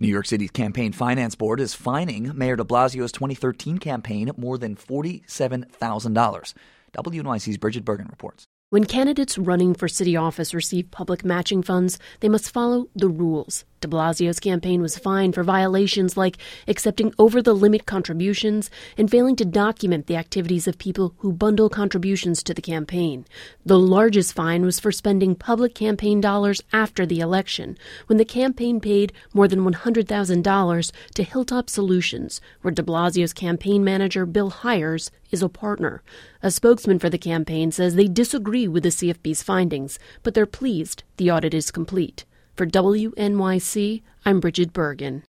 New York City's Campaign Finance Board is fining Mayor de Blasio's 2013 campaign more than $47,000. WNYC's Bridget Bergen reports. When candidates running for city office receive public matching funds, they must follow the rules. De Blasio's campaign was fined for violations like accepting over-the-limit contributions and failing to document the activities of people who bundle contributions to the campaign. The largest fine was for spending public campaign dollars after the election, when the campaign paid more than $100,000 to Hilltop Solutions, where de Blasio's campaign manager, Bill Hires, is a partner. A spokesman for the campaign says they disagree with the CFB's findings, but they're pleased the audit is complete. For WNYC, I'm Bridget Bergen.